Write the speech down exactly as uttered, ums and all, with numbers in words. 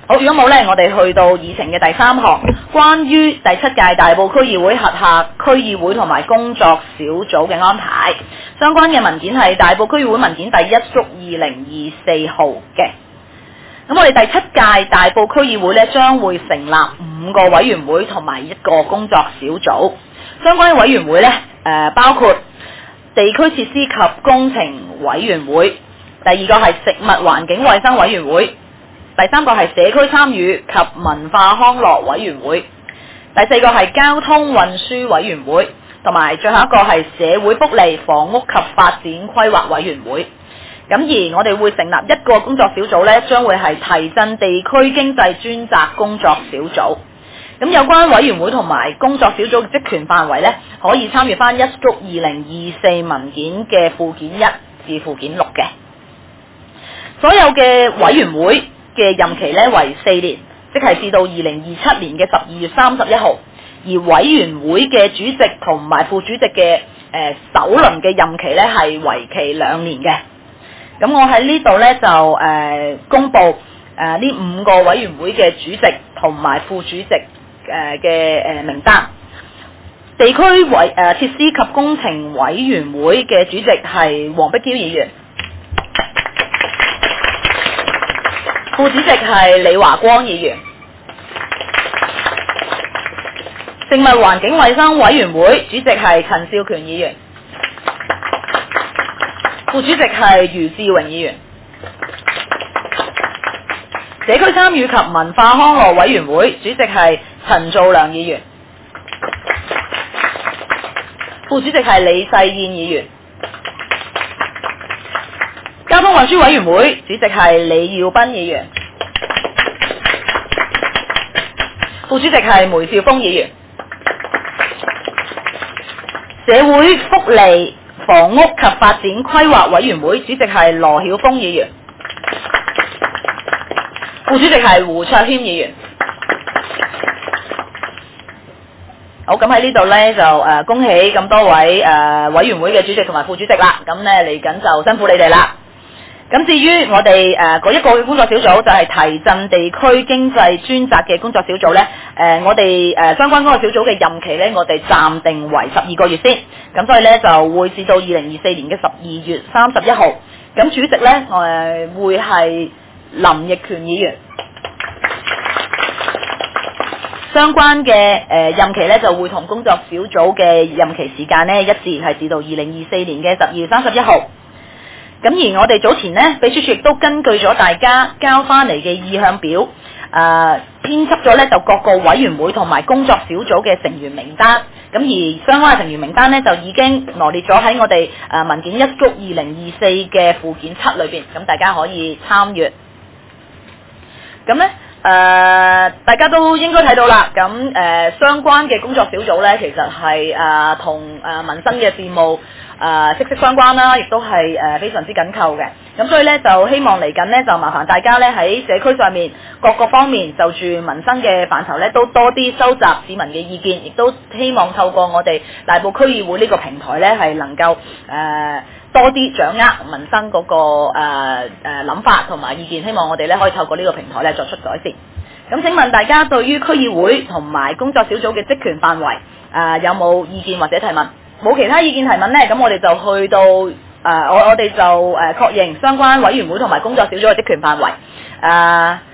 好，如果冇呢，我哋去到議程嘅第三項，關於第七屆大埔區議會轄下區議會同埋工作小組嘅安排。相關嘅文件係大埔區議會文件第一叔二零二四號嘅。咁我哋第七屆大埔區議會呢，將會成立五個委員會同埋一個工作小組。相關嘅委員會呢，呃、包括地區設施及工程委員會，第二個係食物環境衛生委員會。第三個係社區參與及文化康樂委員會，第四個係交通運輸委員會，同埋最後一個係社會福利、房屋及發展規劃委員會。咁而我哋會成立一個工作小組呢，將會係提振地區經濟專責工作小組。咁有關委員會同埋工作小組嘅職權範圍呢，可以參閱翻一叔二零二四文件嘅附件一至附件六嘅。所有嘅委員會嘅任期咧為四年，即係至到二零二七年嘅十二月三十一號。而委員會嘅主席同埋副主席嘅誒、呃、首輪嘅任期咧係為期兩年嘅。咁我喺呢度咧就誒、呃、公佈誒呢、呃、五個委員會嘅主席同埋副主席誒嘅誒名單。地區委誒、呃、設施及工程委員會嘅主席係黃碧嬌議員。副主席係李華光議員。食物環境衛生委員會主席係陳少權議員。副主席係余志榮議員。社區參與及文化康樂委員會主席係陳造良議員。副主席係李世燕議員。交通運輸委員會主席係李耀斌議員。副主席係梅兆峰議員。社會福利、房屋及發展規劃委員會主席係羅曉峰議員。副主席係胡卓謙議員。好，咁喺呢度呢，就誒、呃、恭喜咁多位誒、呃、委員會嘅主席同埋副主席啦。咁呢嚟緊就辛苦你哋啦。咁至於我哋誒嗰一個嘅工作小組就係提振地區經濟專責嘅工作小組呢。誒、呃、我哋誒、呃、相關工作小組嘅任期呢，我哋暫定為十二個月先，咁所以呢，就會至到二零二四年嘅十二月三十一號。咁主席呢，誒、呃、會係林奕權議員。相關嘅誒、呃、任期呢，就會同工作小組嘅任期時間呢一致，係至到二零二四年嘅十二月三十一號。咁而我哋早前呢，秘書處亦都根據咗大家交翻嚟嘅意向表，誒、呃、編輯咗呢就各個委員會同埋工作小組嘅成員名單。咁而相關嘅成員名單呢，就已經羅列咗喺我哋誒文件一叔二零二四嘅附件七裏邊，咁大家可以參閱。咁呢，誒、呃、大家都應該睇到啦。咁誒、呃、相關嘅工作小組呢，其實係誒同誒民生嘅事務。誒、呃、息息相關啦，亦都係誒、呃、非常之緊扣嘅。咁所以咧，就希望嚟緊咧，就麻煩大家咧喺社區上面各個方面就住民生嘅範疇咧，都多啲收集市民嘅意見，亦都希望透過我哋大埔區議會呢個平台咧，係能夠誒、呃、多啲掌握民生嗰、那個誒誒諗法同埋意見。希望我哋咧可以透過呢個平台咧作出改善。咁請問大家對於區議會同埋工作小組嘅職權範圍誒、呃、有冇意見或者提問？冇其他意見提問呢，咁我哋就去到誒、呃，我我哋就誒、呃、確認相關委員會同埋工作小組嘅職權範圍誒。呃